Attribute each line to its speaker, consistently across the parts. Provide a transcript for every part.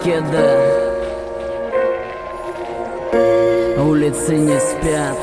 Speaker 1: Кеда. Улицы не спят.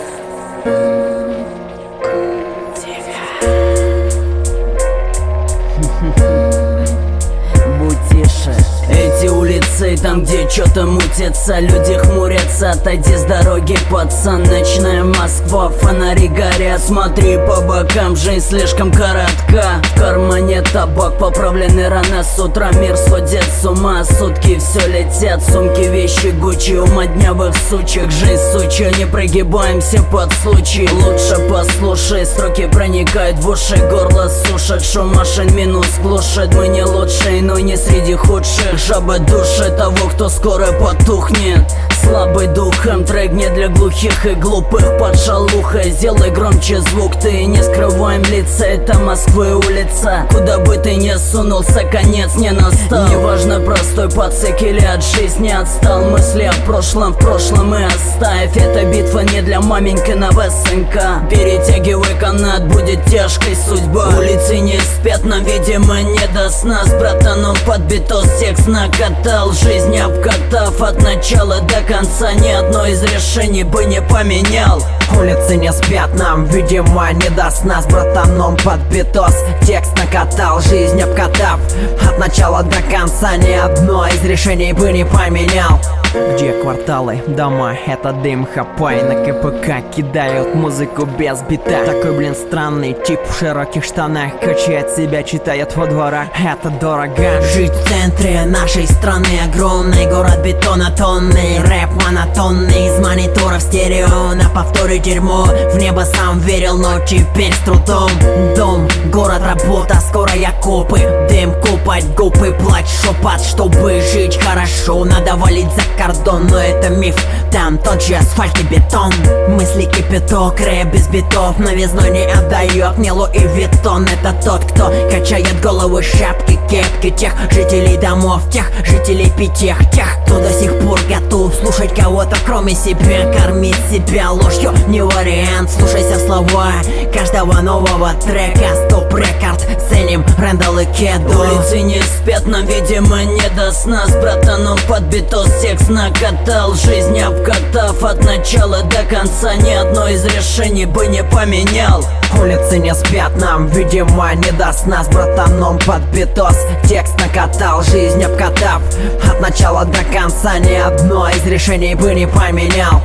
Speaker 1: Будь тише. Эти улицы, там где что-то мутится, люди хмурятся. Отойди с дороги, пацан, ночная Москва. Фонари горят, смотри по бокам, жизнь слишком коротка. В кармане табак, поправленный рано с утра. Мир сводит с ума, сутки все летят. Сумки, вещи, Гуччи, у моднявых сучек. Жизнь сучья, не прогибаемся под случай. Лучше послушай, строки проникают в уши. Горло сушит, шум машин минус глушит. Мы не лучшие, но не среди худших. Жаба душит того, кто скоро потухнет. Слабый духом, трек не для глухих и глупых. Под шалухой, сделай громче звук. Ты не скрываем лица, это Москвы улица. Куда бы ты ни сунулся, конец не настал. Неважно, простой пацак или от жизни отстал. Мысли о прошлом в прошлом и оставь. Эта битва не для маменькиного сынка. Перетягивай канат, будет тяжкой судьба. Улицы не спят, нам, видимо, не до сна. С братаном под битос текст накатал. Жизнь обкатав от начала до конца. Ни одно из решений бы не поменял.
Speaker 2: Улицы не спят, нам, видимо, не до сна. С братаном под битос текст накатал. Жизнь обкатав от начала до конца. Ни одно из решений бы не поменял. Где кварталы, дома, это дым, хапай. На КПК кидают музыку без бита. Такой, блин, странный тип в широких штанах. Качает себя, читает во дворах. Это дорого. Жить в центре нашей страны. Огромный город бетонатонный. Рэп монотонный. Из мониторов стерео на повторе дерьмо. В небо сам верил, но теперь с трудом. Дом, город, работа, скоро окопы. Дым, купать губы, плачь, шепот. Чтобы жить хорошо, надо валить за кордон. Но это миф, там тот же асфальт и бетон. Мысли кипяток, рэп без битов. Новизной не отдает мне Луи Виттон. Это тот, кто качает головы, шапки, кепки. Тех жителей домов, тех жителей пятех. Тех, кто до сих пор готов слушать кого-то кроме себя. Кормить себя ложью не вариант. Слушайся в слова каждого нового трека. Стоп рекорд, ценим Рэндалл и Кеду.
Speaker 1: Улицы не спят, нам, видимо, не до сна. С братаном под битос текст накатал. Жизнь обкатав от начала до конца. Ни одно из решений бы не поменял.
Speaker 2: Улицы не спят, нам, видимо, не до сна. С братаном под битос текст накатал. Жизнь обкатав от начала до конца. Ни одно из решений бы не поменял.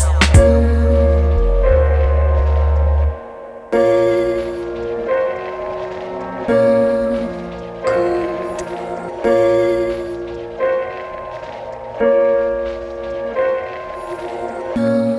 Speaker 1: Oh